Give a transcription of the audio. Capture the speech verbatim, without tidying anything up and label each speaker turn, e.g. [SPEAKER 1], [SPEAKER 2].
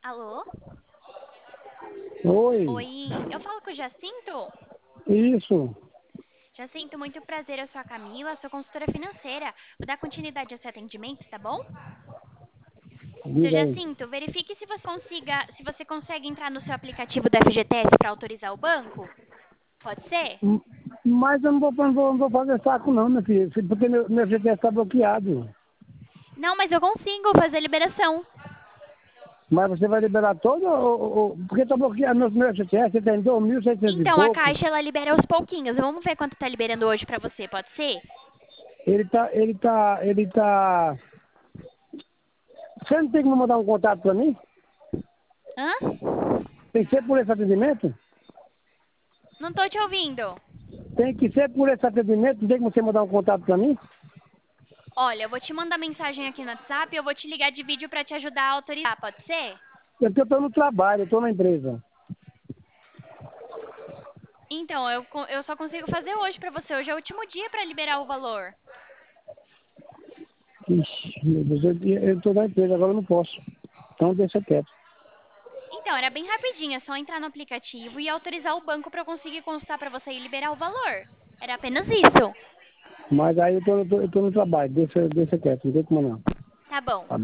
[SPEAKER 1] Alô?
[SPEAKER 2] Oi,
[SPEAKER 1] Oi, eu falo com o Jacinto?
[SPEAKER 2] isso,
[SPEAKER 1] Jacinto, muito prazer, eu sou a Camila, sou consultora financeira. Vou dar continuidade ao seu atendimento, tá bom? Seu
[SPEAKER 2] diga aí.
[SPEAKER 1] Jacinto, verifique se você consiga, se você consegue entrar no seu aplicativo do F G T S para autorizar o banco. Pode ser?
[SPEAKER 2] M- Mas eu não vou, não vou, não vou fazer saco não, meu filho, porque meu, meu G P S está bloqueado.
[SPEAKER 1] Não, mas eu consigo fazer a liberação.
[SPEAKER 2] Mas você vai liberar todo, ou, ou, ou- porque está bloqueado, meu, meu G P S tem dois mil e seiscentos e
[SPEAKER 1] Então, a
[SPEAKER 2] pouco.
[SPEAKER 1] Caixa ela libera aos pouquinhos. Vamos ver quanto tá liberando hoje para você, pode ser?
[SPEAKER 2] Ele tá, ele tá, ele tá... Você não tem como mandar um contato para mim?
[SPEAKER 1] Hã?
[SPEAKER 2] Tem que ser por esse atendimento?
[SPEAKER 1] Não tô te ouvindo.
[SPEAKER 2] Tem que ser por esse atendimento? Não tem como você mandar um contato para mim?
[SPEAKER 1] Olha, eu vou te mandar mensagem aqui no WhatsApp e eu vou te ligar de vídeo para te ajudar a autorizar, pode ser?
[SPEAKER 2] Porque eu estou no trabalho, eu estou na empresa.
[SPEAKER 1] Então, eu, co- eu só consigo fazer hoje pra você. Hoje é o último dia pra liberar o valor.
[SPEAKER 2] Ixi, meu Deus, eu estou na empresa, agora eu não posso. Então deixa quieto.
[SPEAKER 1] Então, era bem rapidinho, é só entrar no aplicativo e autorizar o banco pra eu conseguir consultar pra você e liberar o valor. Era apenas isso.
[SPEAKER 2] Mas aí eu tô, eu tô, eu tô no trabalho, deixa, deixa quieto, não tem como não.
[SPEAKER 1] Tá bom.
[SPEAKER 2] Tá